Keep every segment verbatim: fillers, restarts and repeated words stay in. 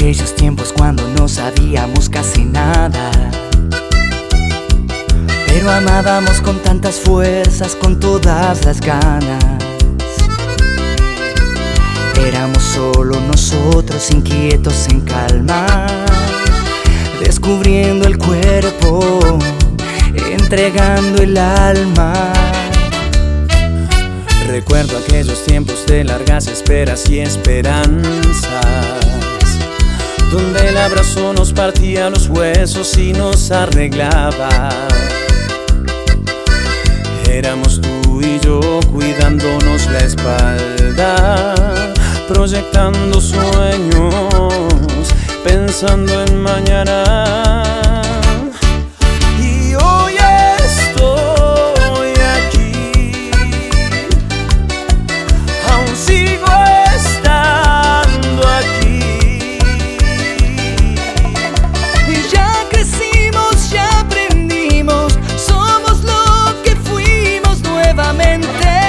aquellos tiempos cuando no sabíamos casi nada, pero amábamos con tantas fuerzas, con todas las ganas. Éramos solo nosotros, inquietos en calma, descubriendo el cuerpo, entregando el alma. Recuerdo aquellos tiempos de largas esperas y esperanzas, donde el abrazo nos partía los huesos y nos arreglaba. Éramos tú y yo cuidándonos la espalda, proyectando sueños, pensando en mañana. Y hoy estoy aquí, aún sigo estando aquí. Y ya crecimos, ya aprendimos, somos lo que fuimos nuevamente.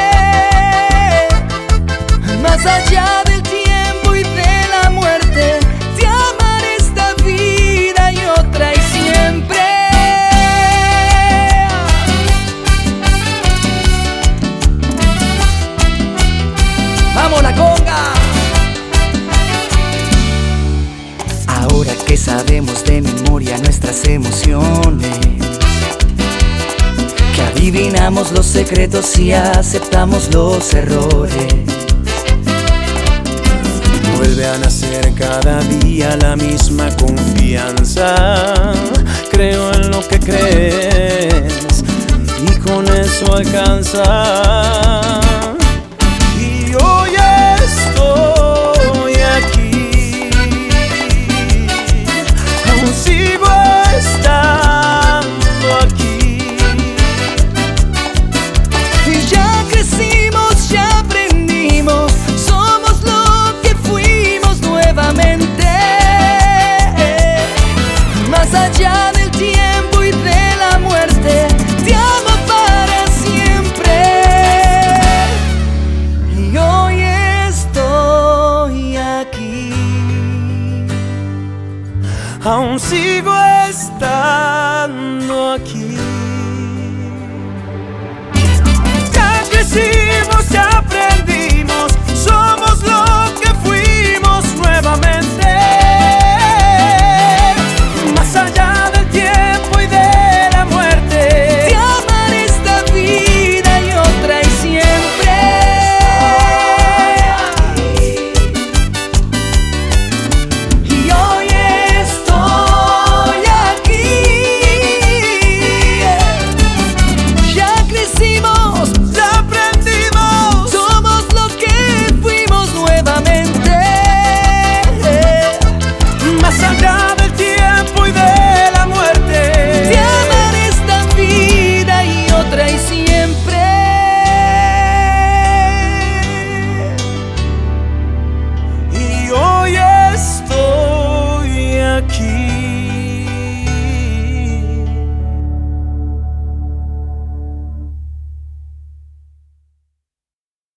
Más allá del tiempo y de la muerte, te amaré esta vida y otra y siempre. ¡Vamos la conga! Ahora que sabemos de memoria nuestras emociones, que adivinamos los secretos y aceptamos los errores, vuelve a nacer cada día la misma confianza. Creo en lo que crees y con eso alcanza. Y hoy estoy aquí, aún sigo estando aquí. y ya crecimos, ya aprendimos, somos lo que fuimos nuevamente. Más allá del tiempo y de la muerte, te amo para siempre. Y hoy estoy aquí, Aún sigo estando aquí. Ya crecimos, ya aprendimos, somos lo que fuimos nuevamente.